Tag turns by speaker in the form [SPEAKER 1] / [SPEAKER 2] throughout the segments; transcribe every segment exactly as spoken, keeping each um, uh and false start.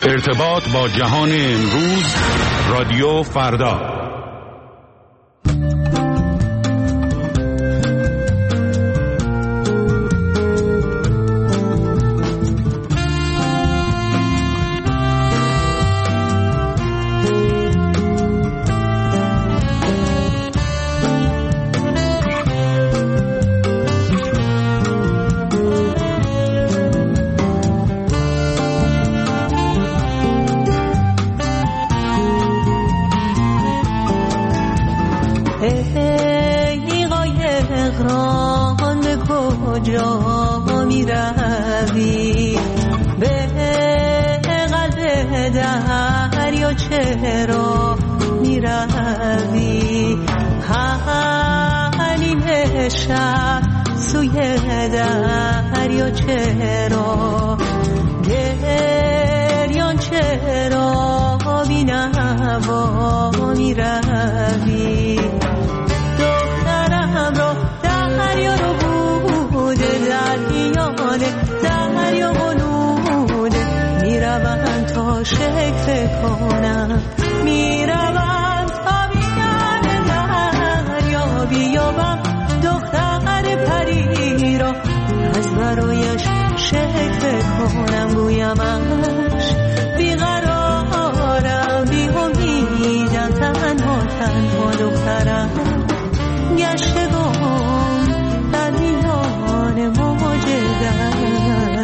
[SPEAKER 1] ارتباط با جهان امروز، رادیو فردا.
[SPEAKER 2] چرا میروی حنین شب سوی دریا، چرا گریان، چرا بینوا میروی دخترم را دریا رو بوده، در میانه دریا بلوده، میروم تا شکل کنم، میروم تا بیان دریا بیابم دختر پری را، از برایش شکل کنم، گویمش بیقرارم، بی امیدم، تنها تنها دخترم گشتگم در میان موج دریا.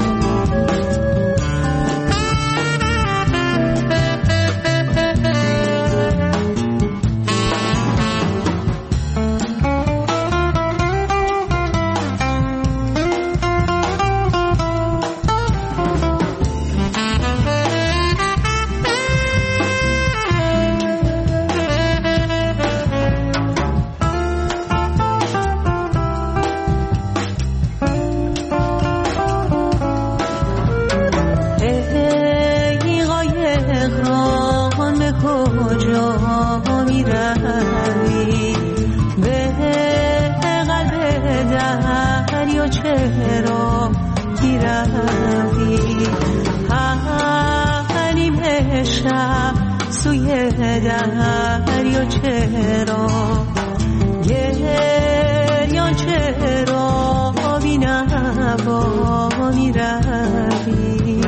[SPEAKER 2] چرا میروی حنیم شب سوی دریا، چرا گریان، چرا بینوا میروی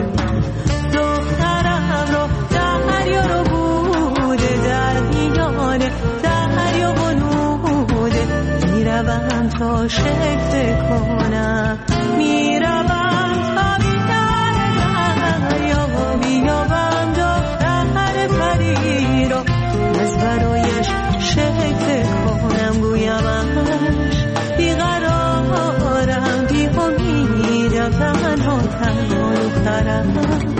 [SPEAKER 2] دخترم را دریا رو بوده، در میانه دریا بلوده، میروم تا شکل کنم، میروم تا بیان دریا بیابم دختر پری را، از برایش شکل کنم، گویمش بیقرارم، بی امیدم، تنها تنها دخترم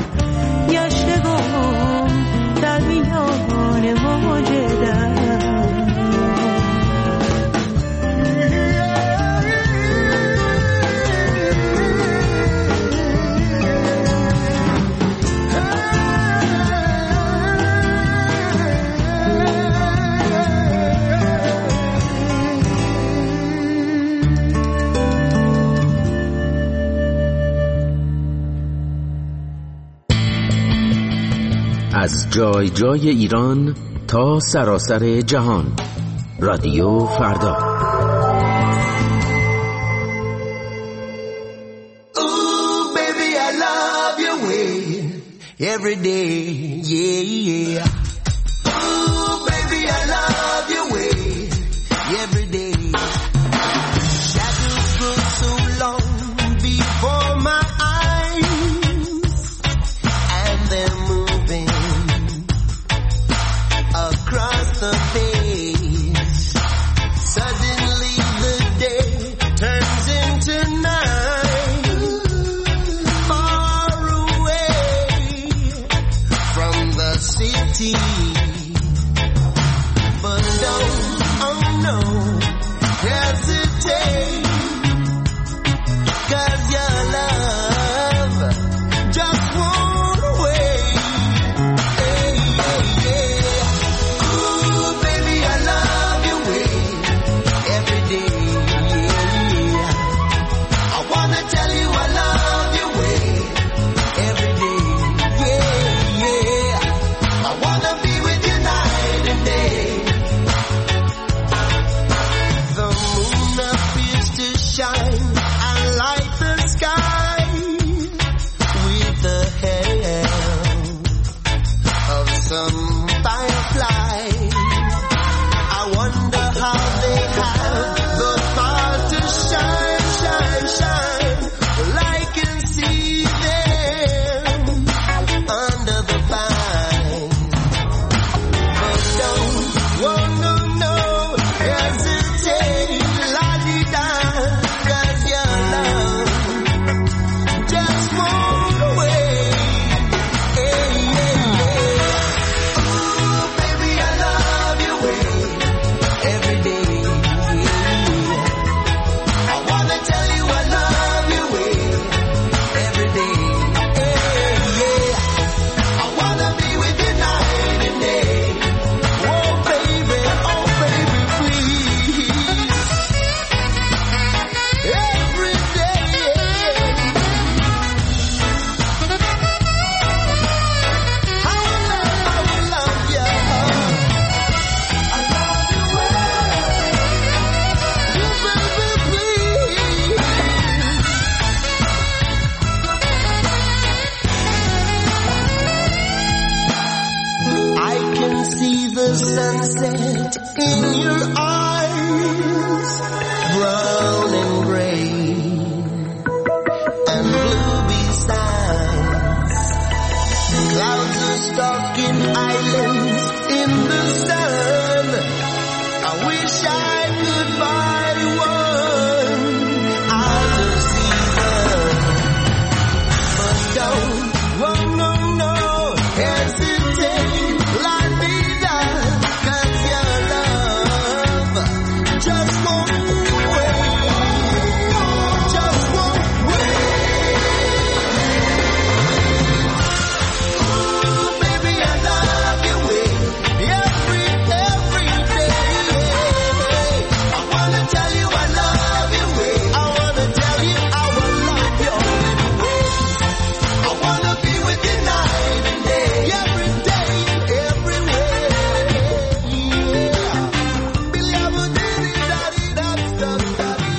[SPEAKER 2] گشتگم در میان موج دریا.
[SPEAKER 3] از جای جای ایران تا سراسر جهان، رادیو فردا.
[SPEAKER 4] Ooh, baby, I love your way every day, yeah, yeah. Ooh, baby, I love your way every day. Shadows grow so long before my eyes, and they're moving across the face. Suddenly the day turns into night, far away from the city. But don't, oh no, hesitate, 'cause your love just won't wait. Hey, hey, yeah. Ooh, baby, I love your way every day, yeah. I wanna tell you I love your way every day, yeah. sunset in your eyes, brown and gray and blue besides. Clouds are stalking islands in the sun. I wish I could buy one out of season, but don't, oh no, no, hesitate, let me down, 'cause your love just won't wait, just won't wait. Ooh, baby, I love your way, every, every day. I wanna tell you I love your way, I wanna tell you I will love your way. I wanna be with you night and day, every day, everywhere. Yeah. Billy, I would do it, daddy, that's just daddy.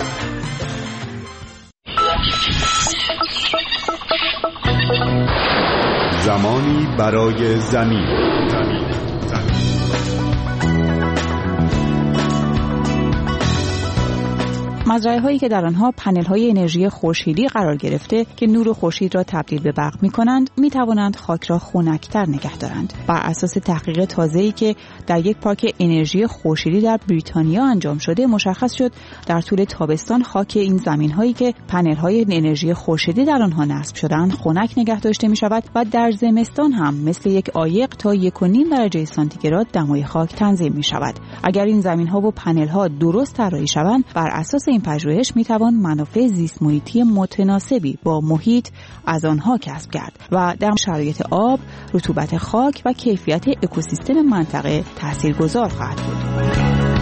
[SPEAKER 1] زمانی برای زمین. زمین. زمین.
[SPEAKER 5] مزرعه‌هایی که در آنها پنل‌های انرژی خورشیدی قرار گرفته که نور خورشید را تبدیل به برق می‌کنند، می‌توانند خاک را خنک‌تر نگه دارند. بر اساس تحقیق تازه‌ای که در یک پارک انرژی خورشیدی در بریتانیا انجام شده، مشخص شد در طول تابستان خاک این زمین‌هایی که پنل‌های انرژی خورشیدی در آنها نصب شده‌اند خنک نگه داشته می‌شود و در زمستان هم مثل یک عایق تا یک و نیم درجه سانتیگراد دمای خاک تنظیم می‌شود. اگر این زمین‌ها و پنل‌ها درست طراحی شوند، بر اساس این پژوهش میتوان منافع زیست محیطی متناسبی با محیط از آنها کسب کرد و در شرایط آب، رطوبت خاک و کیفیت اکوسیستم منطقه تاثیرگذار خواهد بود.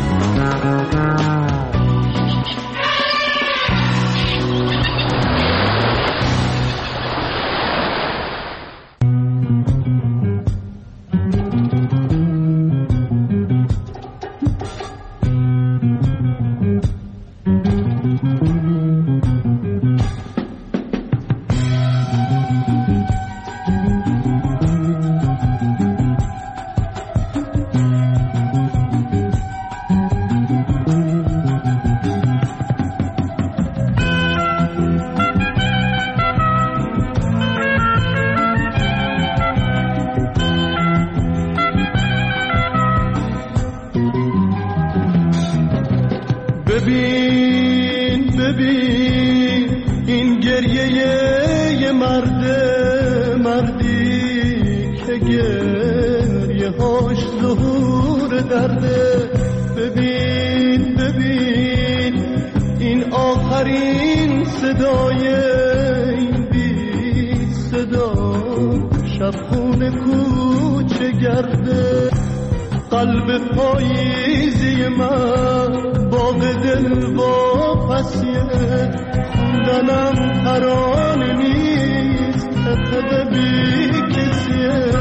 [SPEAKER 6] ببین ببین این گریه یه مرده، مردی که گریه هاش ظهور درده. ببین ببین این آخرین صدای این بی صدا، شبخونه کوچه گرده. قلب پاییزی من باغ دل واپسیه، خوندنم ترانه نیست خطب بی کسیه.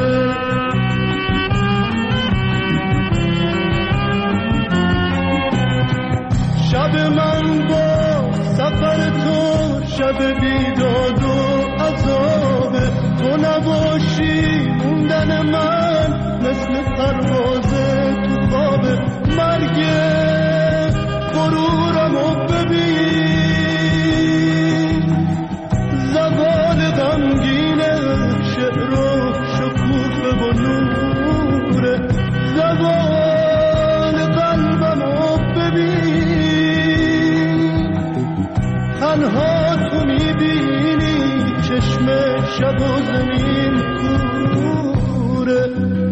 [SPEAKER 6] شب من با سفر تو شب بیداد و عذابه، تو نباشی موندن من مثل پرواز تو خواب. مرگ غرورمو ببین، زوال غمگین شعر و شکوفه و نوره. زوال قلبمو ببین، تنها تو میبینی چشم شب و زمین کوره.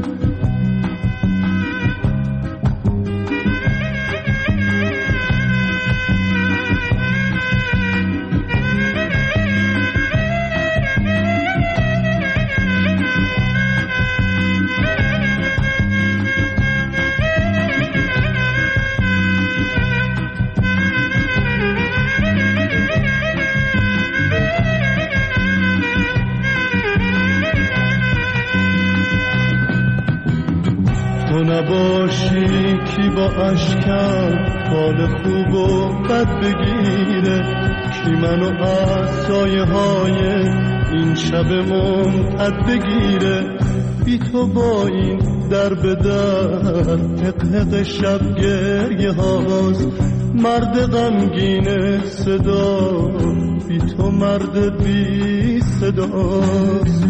[SPEAKER 6] نباشی کی با اشکم حال خوب و بد بگیره، کی منو از سایه های این شب ممتد بگیره. بی تو با این در به در حق حق شب گریه هاست. مرد غمگین صدا بی تو مرد بی صداست.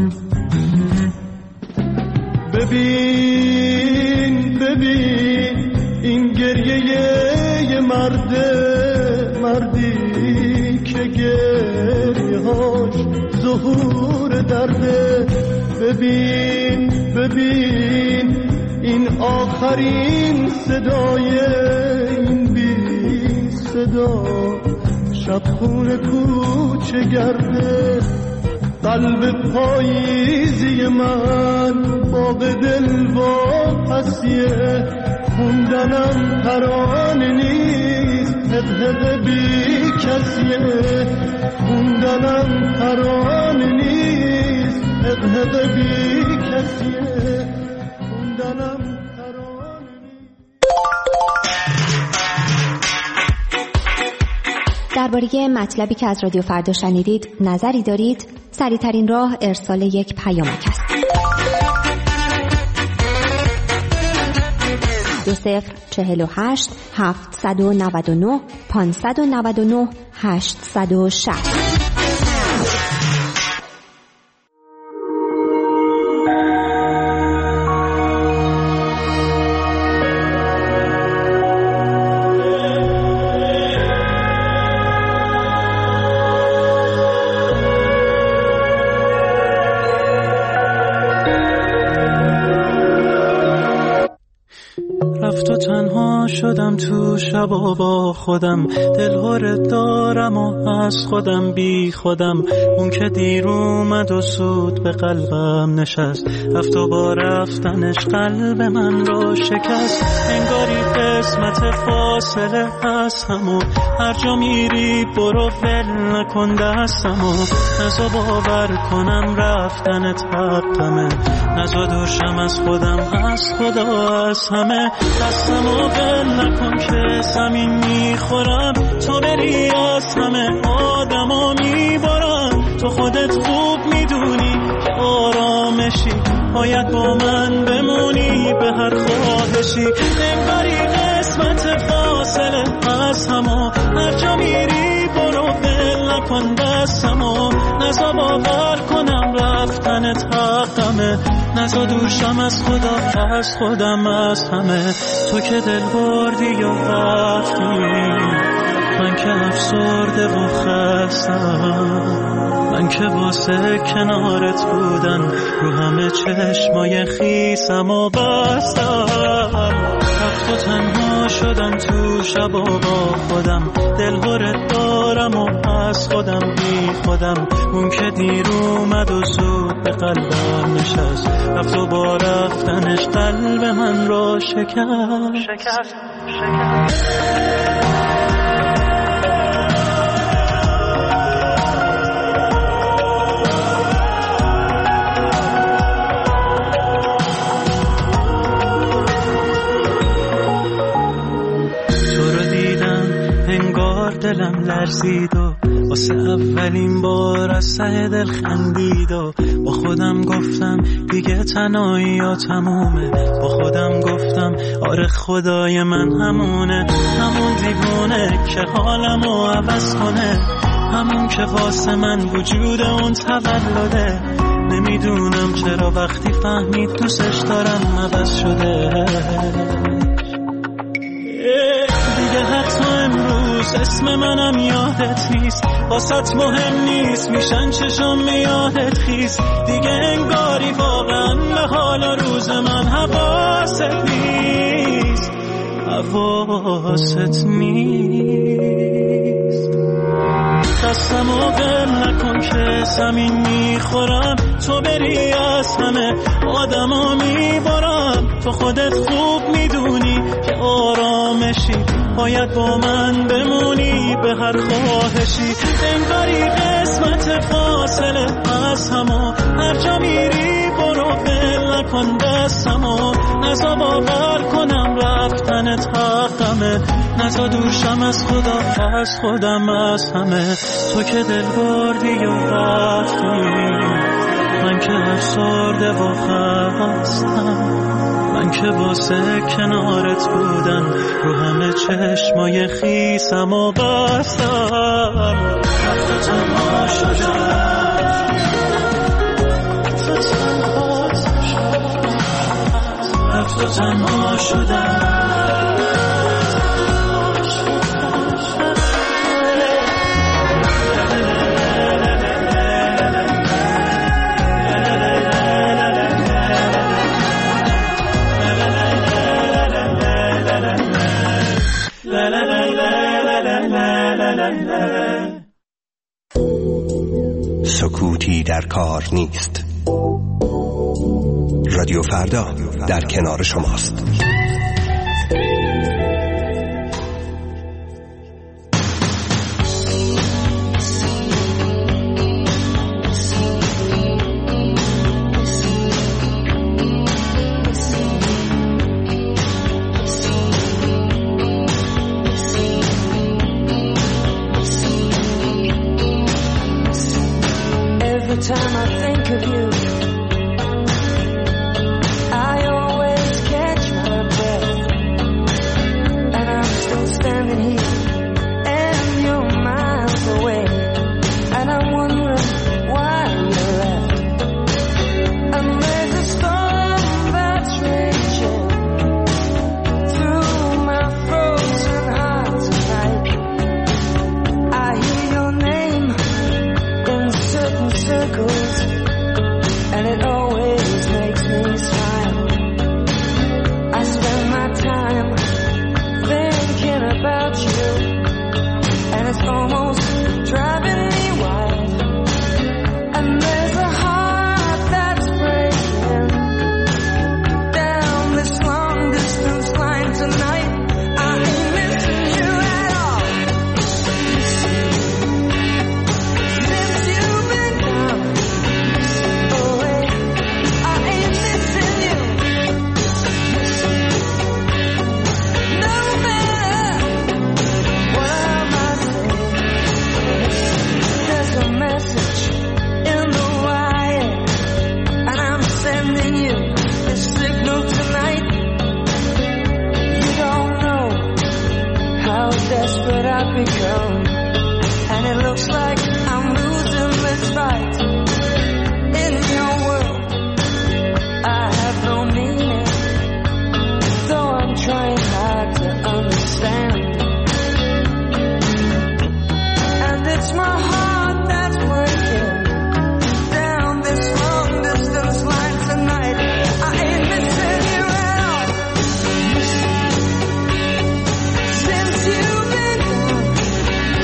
[SPEAKER 6] ببین ببین این گریه یه مرده، مردی که گریه هاش ظهور درده. ببین ببین این آخرین صدای این بی صدا، شب خون کوچه گرده. قلب پاییزی من باغ دل با پسیه، خوندنم ترانه نیست حق بی کسیه. خوندنم ترانه نیست حق بی کسیه. خوندنم ترانه نیست.
[SPEAKER 7] درباره مطلبی که از رادیو فردا شنیدید نظری دارید؟ سریع‌ترین راه ارسال یک پیامک است. دو صفر چهل و هشت هفتصد و نود و نه پانصد و نود و نه هشتصد و شصت.
[SPEAKER 8] شدم تو شبا با خودم، دلهورت دارم و از خودم بی خودم. اون که دیر اومد و سود به قلبم نشست، رفت و با رفتنش قلب من رو شکست. انگاری قسمت فاصله هست همو، هر جا میری برو ول نکن دستمو. نزا باور کنم رفتنت حقمه، نزا دوشم از خودم از خدا از همه. دستمو ول نکن که زمین میخورم، تو بری از همه آدما میبارم. تو خودت خوب میدونی که آرامشی، باید با من بمونی به هر خواهشی. انگاری قسمت فاصله از همو، هر جا میری برو ول نکن دستمو. نزا باور کنم رفتنت حقمه، نزا دوشم از خدا از خودم از همه. تو که دل بردی و رفتی، من که افسرده و خستم. من که واسه کنارت بودن رو همه چشمای خیسم و بستم. رفت و تنها شدم تو شبا با خودم، دلهورت دارم و از خودم بی خودم. اون که دیر اومد و زود به قلبم نشست، رفت و با رفتنش قلب من رو شکست شکست شکست. دلم لرزید و واسه اولین بار از ته دل خندید و با خودم گفتم دیگه تنهایی یا تمومه. با خودم گفتم آره خدای من همونه، همون دیوونه که حالمو عوض کنه، همون که واسه من وجود اون تولده. نمیدونم چرا وقتی فهمید دوستش دارم عوض شده. دیگه حتی امروز اسم منم یادت نیست، واسط مهم نیست میشن چشم یادت خیز. دیگه انگاری واقعا به حال روز من حواست نیست، حواست نیست. دستمو ول نکن که زمین میخورم، تو بری از همه آدما میبارم. تو خودت خوب میدونی که آرامشی، باید با من بمونی به هر خواهشی. انگاری قسمت فاصله از همو، هر جا میری برو ول نکن دستمو. نزا باور کنم رفتنت حقمه، نزا دوشم از خدا از خودم از همه. تو که دل بردی و رفتی، من که افسرده و خستم، من که واسه کنارت بودن رو همه چشمای خیسم و بستم. رفت تنها شدم، رفت تنها شدم.
[SPEAKER 9] سکوتی در کار نیست. رادیو فردا در کنار شماست.
[SPEAKER 2] Every time I think of you, I always catch my breath, and I'm still standing here, and you're miles away, and I'm wondering why you left. And there's a storm that's raging through my frozen heart tonight. I hear your name in certain circles, and it always makes me smile. I spend my time thinking about you, and it's almost driving me wild. And there's a heart that's breaking down this long distance line tonight. I ain't missing you at all. Since you've been gone away, I ain't missing you. No matter what I might say, there's a message in the wire, and I'm sending you this signal tonight. You don't know how desperate I've become, and it looks like I'm losing this fight. In your world, I have no meaning, though I'm trying hard to understand. And it's my heart that's breaking down this long distance line tonight. I ain't missing you at all. Since you've been gone,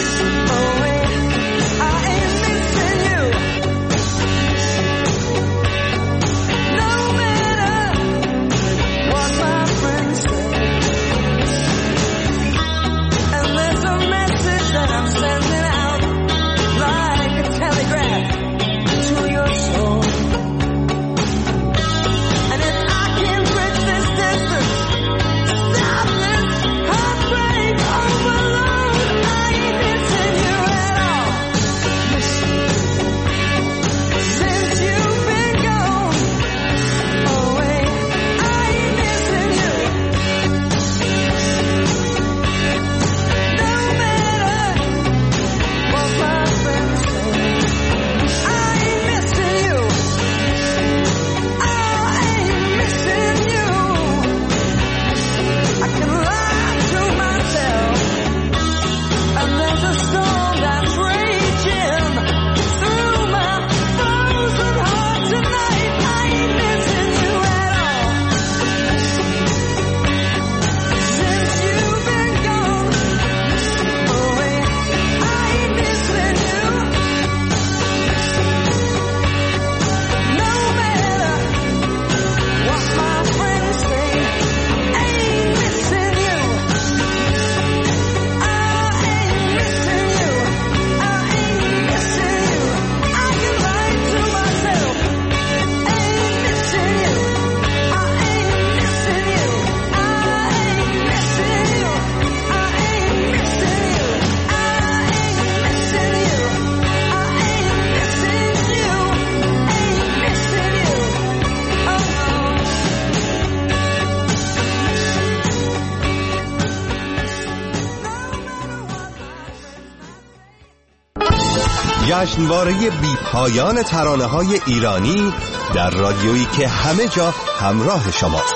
[SPEAKER 9] جشنواره بی پایان ترانه‌های ایرانی در رادیویی که همه جا همراه شماست.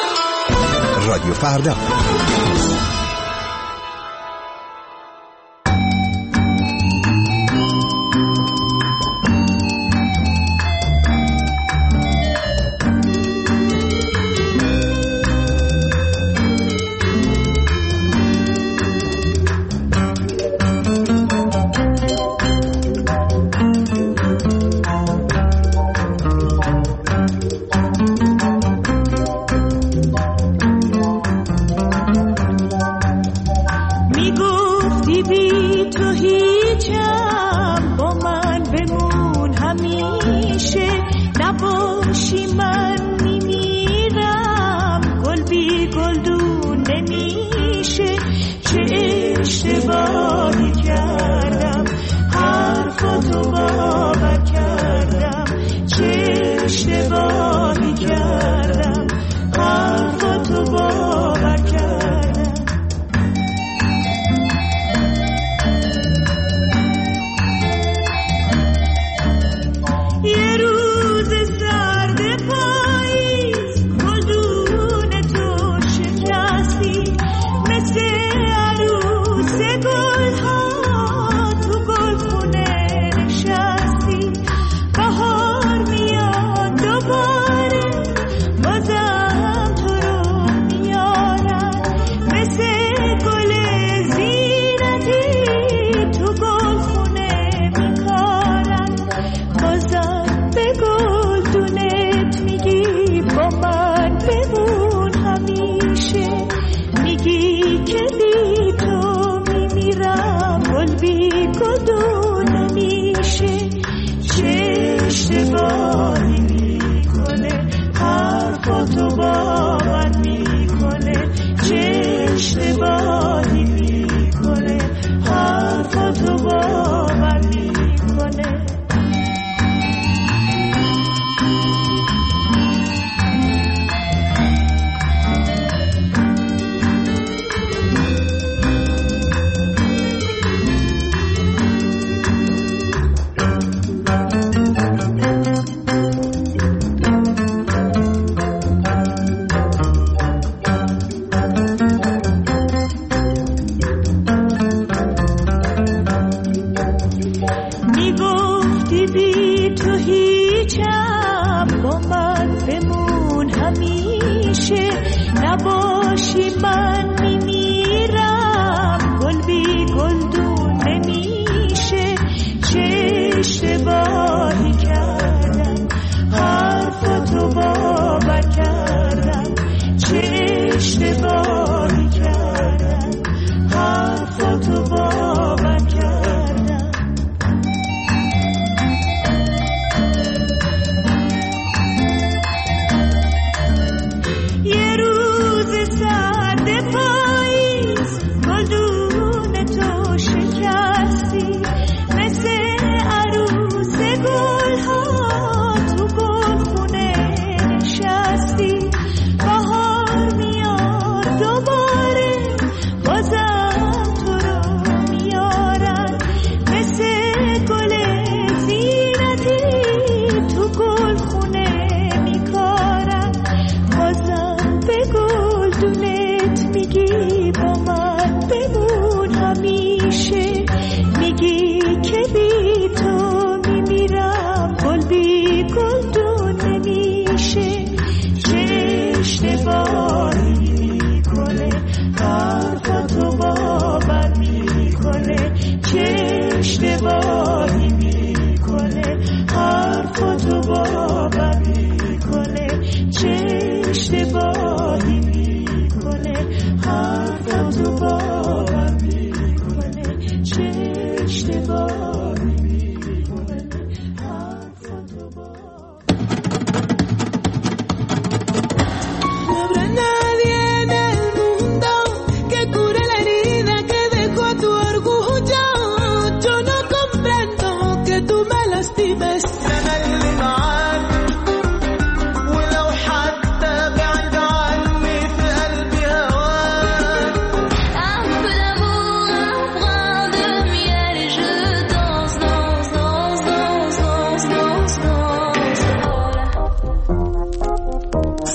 [SPEAKER 9] رادیو فردا.
[SPEAKER 10] یه روز سرد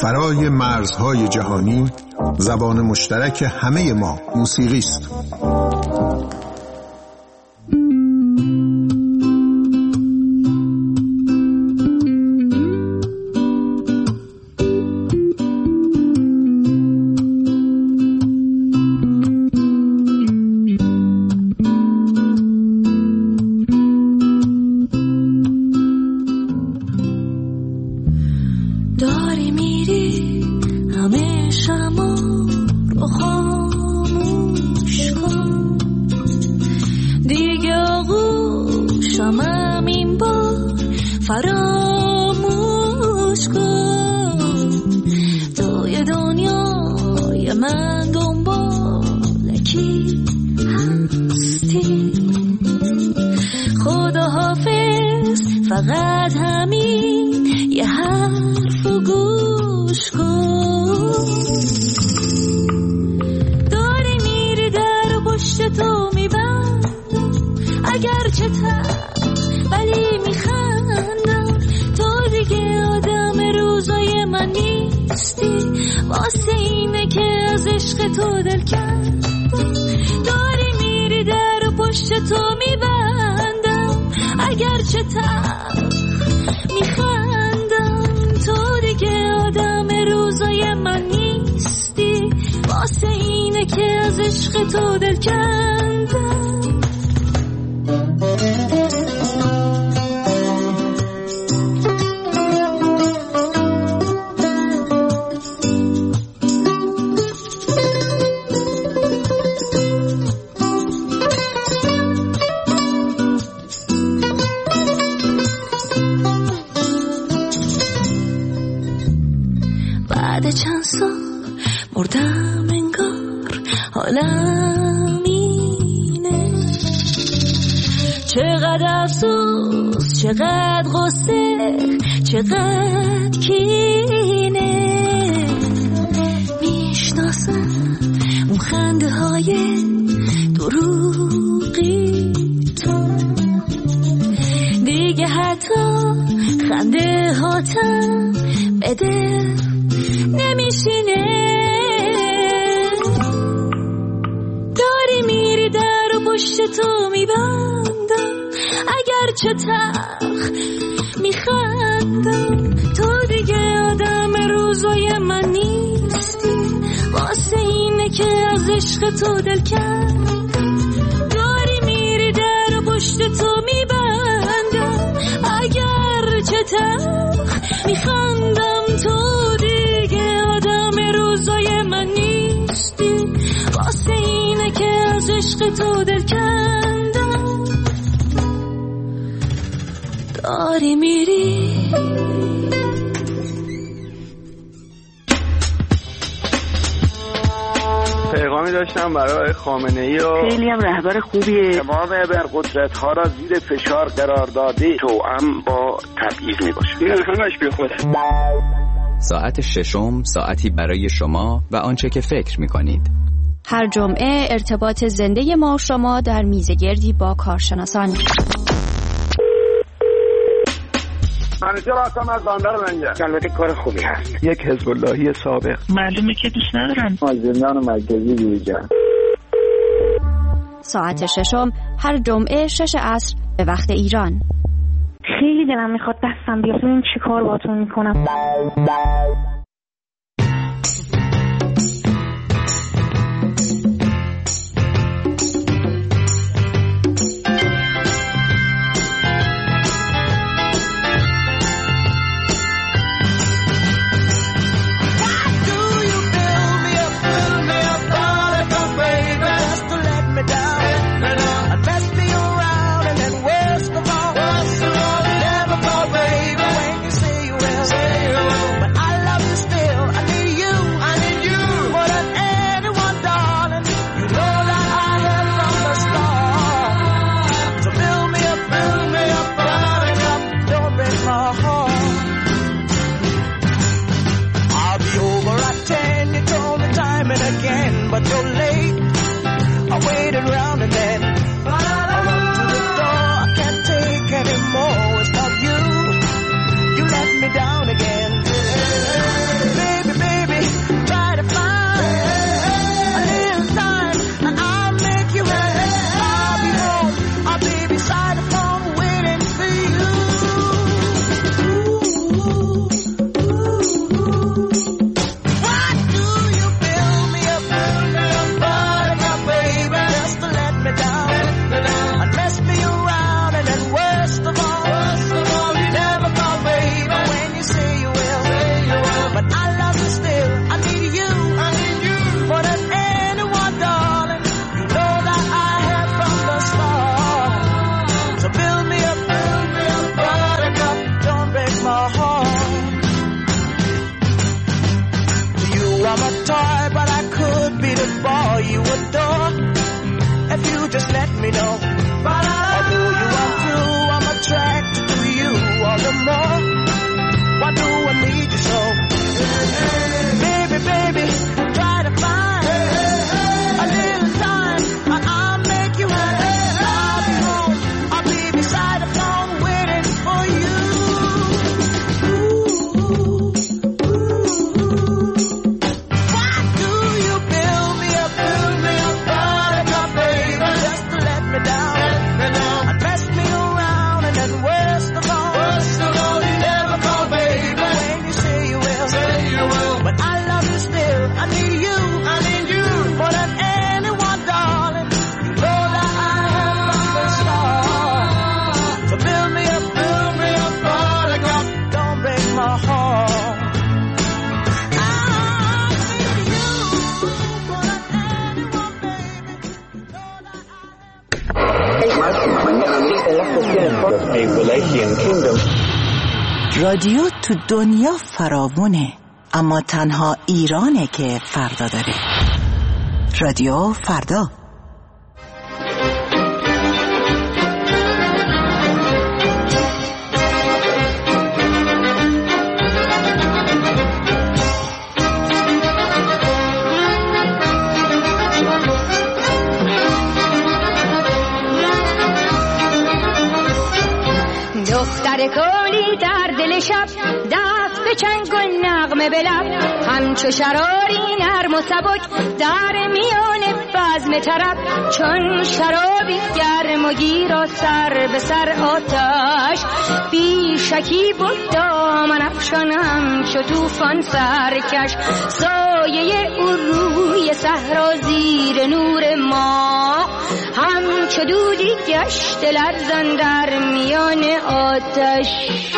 [SPEAKER 10] برای مرزهای جهانی زبان مشترک همه ما موسیقی است.
[SPEAKER 11] چقدر غصه چقدر کینه میشناسم اون خنده های دروغی تو دیگه حتی خنده هاتم بده نمیشینه داری میری در و پشت تو میبندم اگر چه تلخ میخندم تو دیگه آدم روزای من نیستی واسه اینه که از عشق تو دل کردم داری میری در و پشت تو میبندم اگر چه تلخ میخندم تو دیگه آدم روزای من نیستی واسه اینه که از عشق تو دل کردم داری میری
[SPEAKER 12] پیغامی داشتم برای خامنه‌ای و
[SPEAKER 13] خیلی هم رهبر خوبیه
[SPEAKER 12] تمام ابرقدرت ها را زیر فشار قرار داده توأم با تبعیض میباشه این همش بی خوده.
[SPEAKER 14] ساعت ششم ساعتی برای شما و آنچه که فکر میکنید.
[SPEAKER 7] هر جمعه ارتباط زنده ما شما در میزگردی با کارشناسان.
[SPEAKER 12] منیجر هستم از بندر منجر. البته کار خوبی هست. یک حزب اللهی سابق.
[SPEAKER 13] معلومه که دوست ندارن.
[SPEAKER 12] از زندان مرکزی بیرون.
[SPEAKER 7] ساعت ششم هر جمعه شش عصر به وقت ایران.
[SPEAKER 13] خیلی دلم میخواد دستم بیاد ببینم چی کار باهاتون میکنم.
[SPEAKER 2] Down again, baby.
[SPEAKER 15] رادیو تو دنیا فراوونه، اما تنها ایرانه که فردا داره. رادیو فردا.
[SPEAKER 11] دختر کولی در دل شب دست به چنگ و نغمه به لب، همچو شراری نرم و سبک در میان بزم طرب، چون شرابی گرم و گیر و سر به سر آتش، بی شکی بود دامن افشانم چو طوفان سرکش، سایه او روی صحرا زیر نور ماه، همچو دودی گشت لرزان در میان آتش.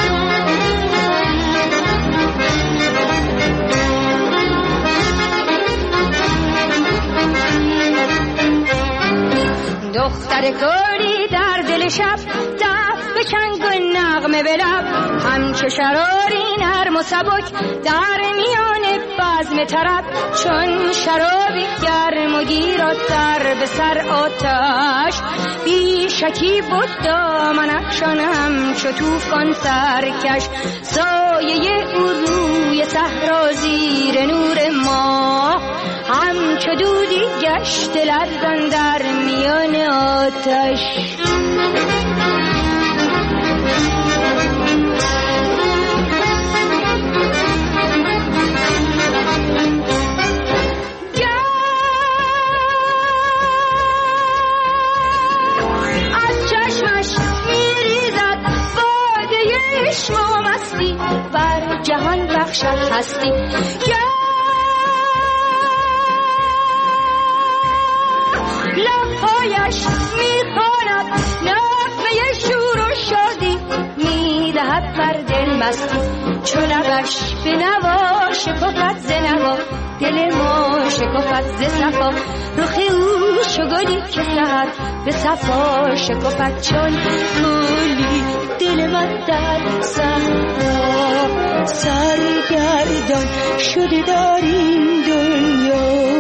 [SPEAKER 11] دختر کولی در دل شب دست به چنگ و نغمه به لب، همچو شراری نرم و سبک در میان بزم طرب، چون شرابی گرم و گیر و سر به سر آتش، بی شکی بود دامن افشانم چو طوفان سرکش، سایه او روی صحرا زیر نور ماه، همچو دودی گشت لرزان در میان آتش. از چشمش میریزد باده عشق و مستی، بر جهان بخشد هستی. لبهایش میخواند نغمه شور و شادی، میدهد بر دل مستی، چون لبش به نوا شکفت ز نوا، دل ما شکفت ز صفا، رخ او چو گلی که سحر به صفا شکفت، چون گلی دل من در صحرا سرگردان شده در این دنیا.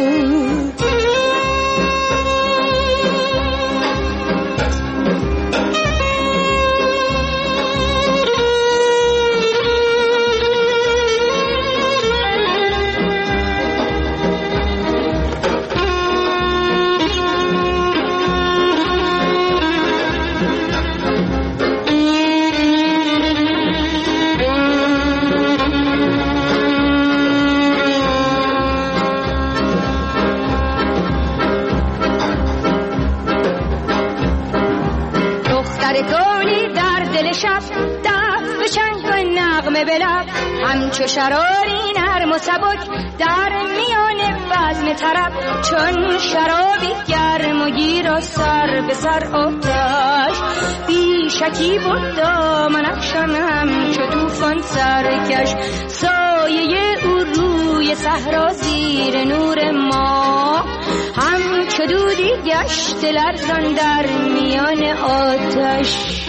[SPEAKER 11] همچو شراری نرم و سبک در میان بزم طرب، چون شرابی گرم و گیر و سر به سر آتش، بی شکی بود دامن افشانم چو طوفان سرکش، سایه او روی صحرا زیر نور ماه، همچو دودی گشت لرزان در میان آتش.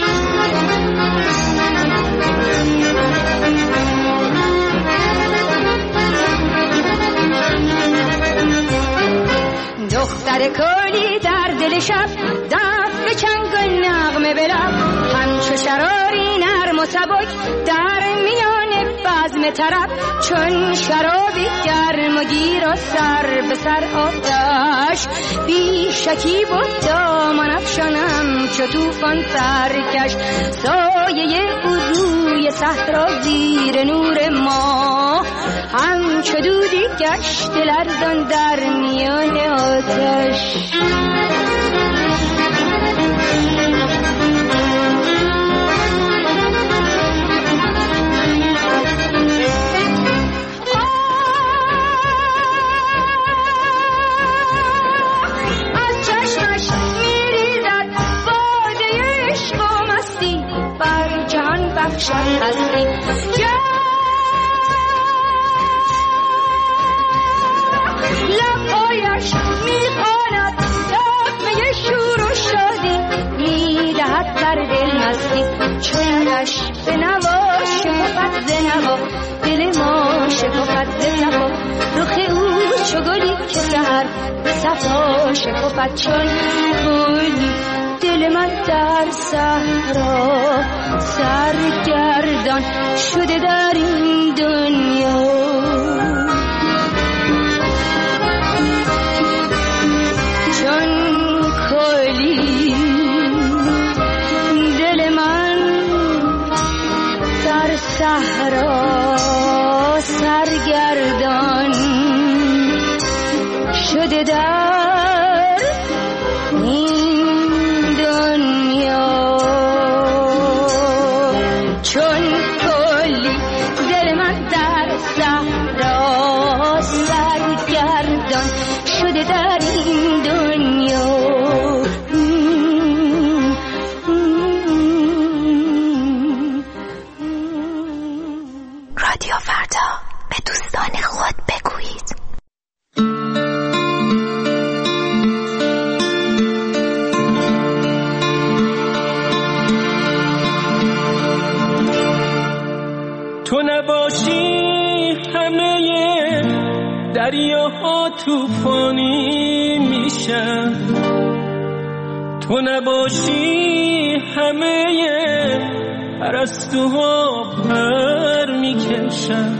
[SPEAKER 11] دختر کولی در دل شب دست به چنگ و نغمه به لب، همچو شراری نرم و سبک در میان بزم طرب، چون شرابی گرم و گیر و سر به سر آتش، بی شکی بود دامن افشانم چو طوفان سرکش، سایه او روی صحرا زیر نور ماه، همچو دودی گشت لرزان در میان آتش. از چشمش میریزد باده عشق و مستی، بر جهان بخشد هستی. لبهایش میخواند نغمه شور و شادی، آتش به نوا شکفت ز نوا دل ما شکفت ز صفا رخ او چو گلی که سحر به صفا شکفت چون گلی دل من در صحرا سرگردان شده در این دنیا چون کلی دل من در صحرا سرگردان شده در این دنیا چون کلی دل من در صحرا سرگردان شده در این دنیا
[SPEAKER 7] رادیو فردا به دوستان خود بگویید.
[SPEAKER 16] تو نباشی همه دریاها طوفانی میشن، تو نباشی همه پرستوها پر میکشن،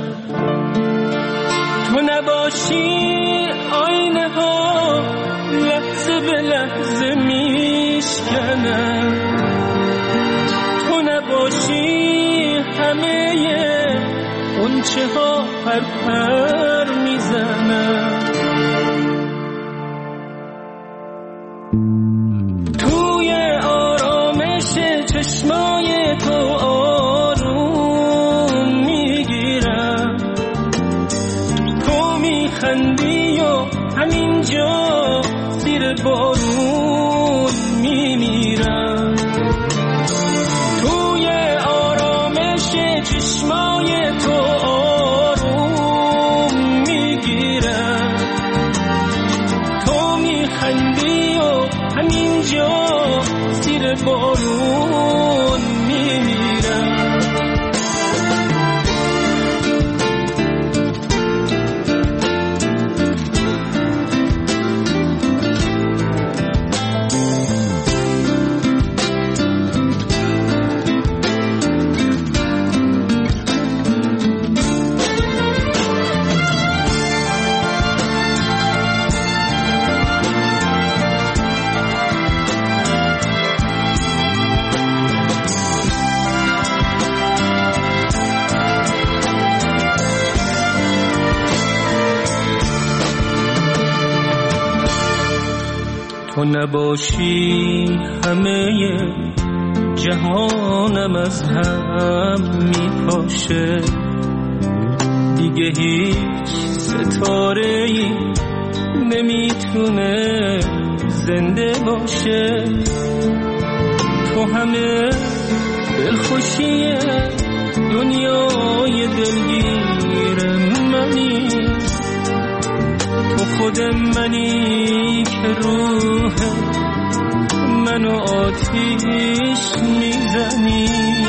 [SPEAKER 16] تو نباشی آینه ها لحظه به لحظه میشکنن، تو نباشی همه غنچه ها پر پر میزنن، توی آرامش چشمای تو آروم میگیرم، تو میخندی و همینجا زیر بارون میمیرم، توی آرامش چشمای تو آروم میگیرم، تو میخندی و همینجا زیر بارون میمیرم. تو نباشی همه جهانم از هم میپاشه، دیگه هیچ ستاره‌ای نمیتونه زنده باشه، تو همه دلخوشی دنیای دلگیر منی، تو خود منی که روح منو آتیش میزنی،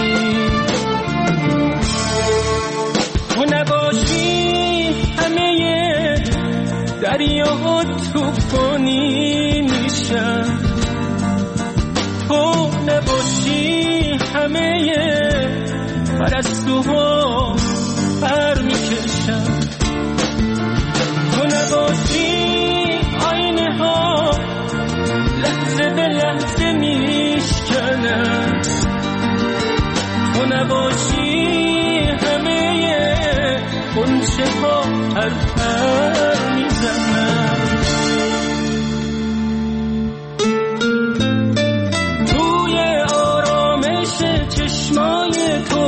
[SPEAKER 16] تو نباشی همه دریاها طوفانی میشن، تو نباشی همه پرستوها پر میکشن، تو نباشی آینه ها لحظه به لحظه میشکنن، تو نباشی همه غنچه ها پر پر میزنن، توی آرامش چشمای تو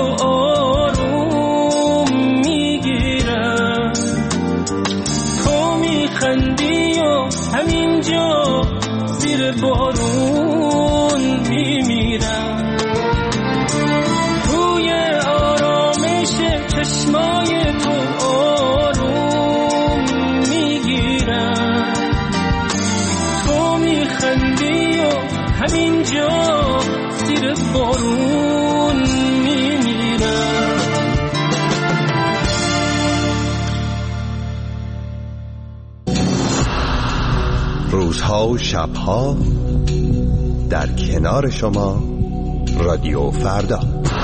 [SPEAKER 16] آروم میگیرم، تو میخندی و همینجا زیر بارون میمیرم، توی آرامش چشمای تو آروم میگیرم، تو میخندی و همینجا زیر بارون میمیرم.
[SPEAKER 9] روزها و شبها در کنار شما رادیو فردا.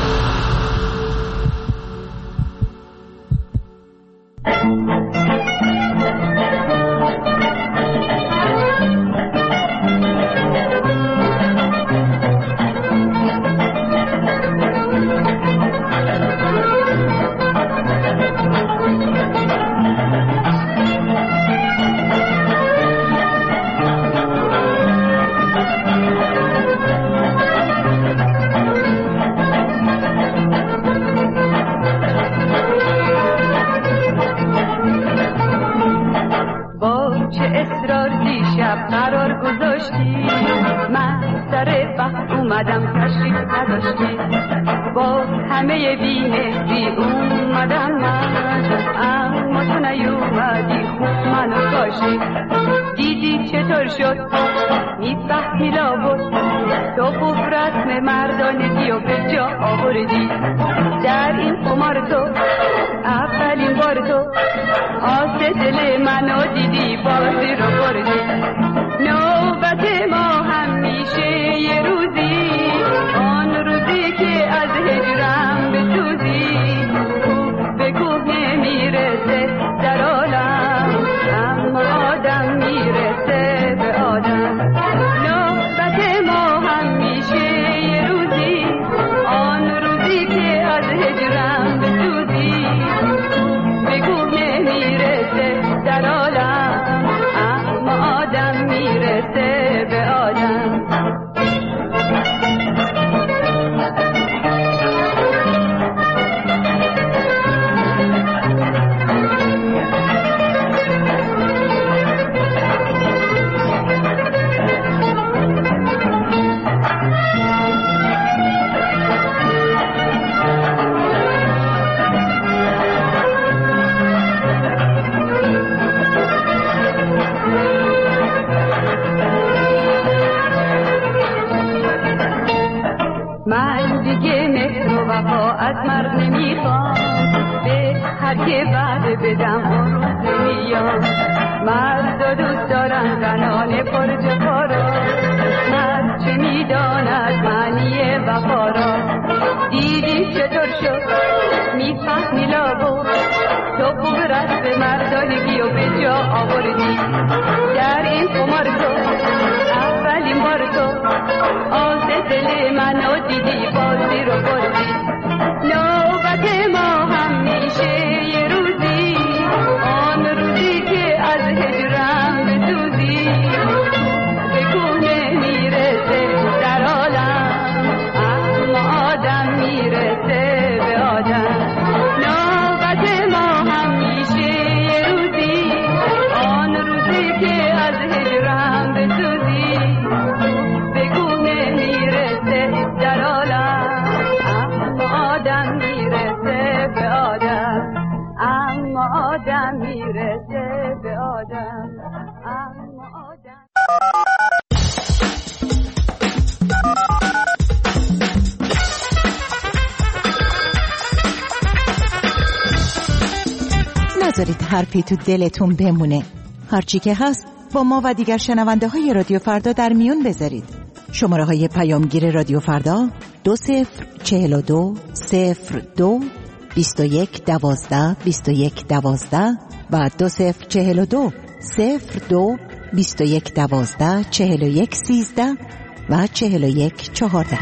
[SPEAKER 15] نذارید حرفی تو دلتون بمونه. هرچی که هست با ما و دیگر شنونده های رادیو فردا در میون بذارید. شماره های پیامگیر رادیو فردا دو صفر چهل و دو صفر دو بیست و یک دوازده بیست و یک دوازده و دو صفر چهل و دو صفر دو بیست و یک دوازده چهل و یک سیزده و چهل و یک چهارده.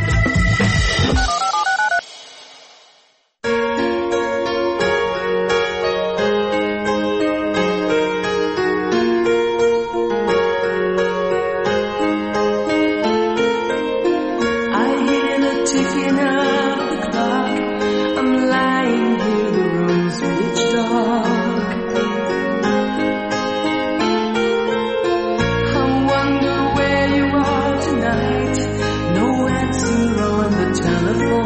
[SPEAKER 2] Telephone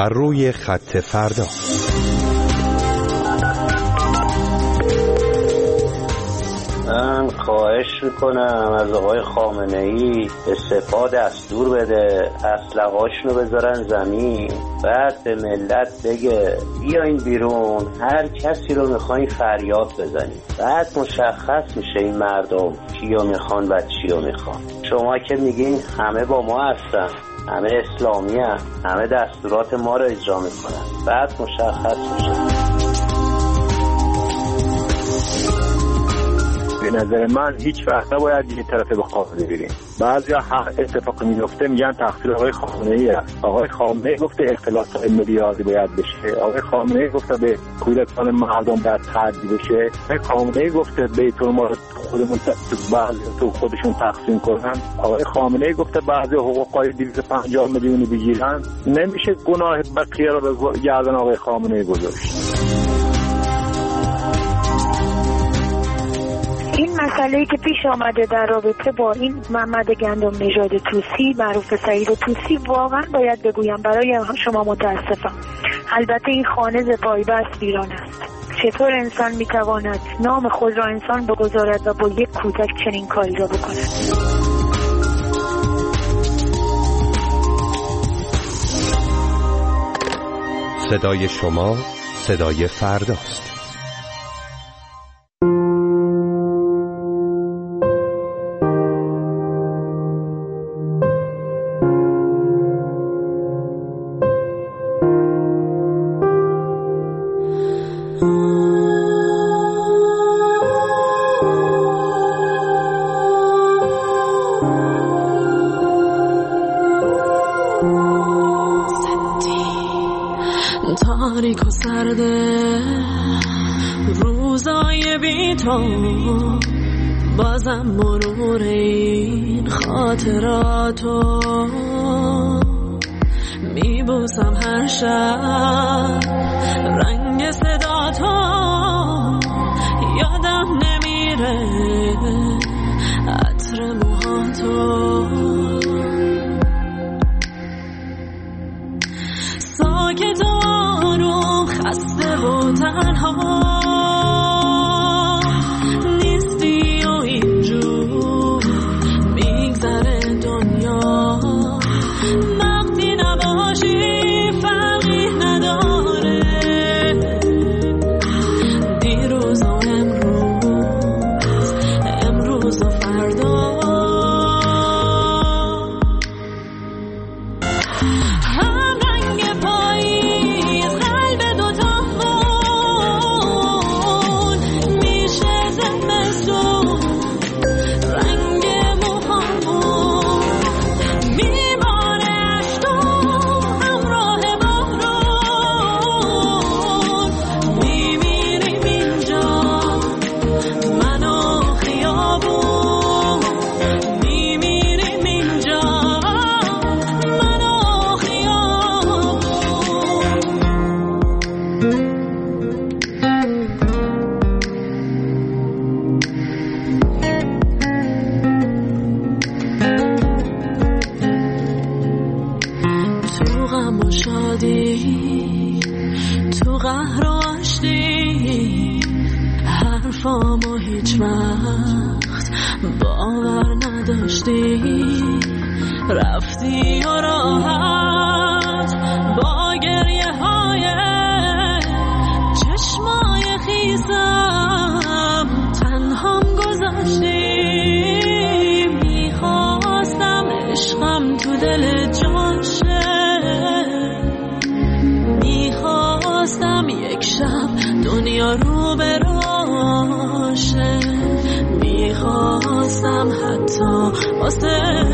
[SPEAKER 9] و روی خط فردا.
[SPEAKER 17] من خواهش میکنم از آقای خامنه‌ای استعفا دستور بده، اسلحه‌هاشونو بذارن زمین، بعد به ملت بگه بیاین بیرون، هر کسی رو میخواین فریاد بزنید. بعد مشخص میشه این مردم کیو میخوان و چیو میخوان. شما که میگین همه با ما هستن، همه اسلامی هستن، همه دستورات ما رو اجرا میکنن، بعد مشخص میشه.
[SPEAKER 18] به نظر من هیچ وقت نباید یه طرفه به خامنه بریم. بعضیا اتفاق میفته میگن تقصیر آقای خامنه‌ای است. آقای خامنه‌ای گفته اختلاط میلیاردی باید بشه. آقای خامنه‌ای گفته به کودکان مردم باید تعدی بشه. آقای خامنه‌ای گفته بیت المال خودمون بعضی تو خودشون تقسیم کنن. آقای خامنه‌ای گفته بعضی حقوقای دویست و پنجاه میلیونی بگیرن. نمیشه گناه بقیه رو به گردن آقای خامنه‌ای گذاشت.
[SPEAKER 13] این مسئله‌ای که پیش آمده در رابطه با این محمد گندم نژاد طوسی معروف سعید طوسی، واقعا باید بگویم برای شما متاسفم. البته این خانه ز پایبست ویران است. چطور انسان میتواند نام خود را انسان بگذارد و با یک کودک چنین کاری را بکند؟
[SPEAKER 9] صدای شما صدای فرداست.
[SPEAKER 11] تاریک و سرده روزای بی تو، بازم مرور این خاطراتو میبوسم هر شب، رنگ صدا تو یادم نمیره، عطر موهاتو ساکت و آروم، خسته و تنها نیستی و اینجور میگذره دنیا، وقتی نباشی فرقی نداره، دیروز و امروز، امروز و فردا. تو قهر و آشتی حرفامو هیچ وقت باور نداشتی، رفتی و راحت با گریه های چشمای خیسم تنهام گذاشتی، میخواستم عشقم تو دل جان شه، میخواستم یک شب دنیا رو براشه، میخواستم حتی واسه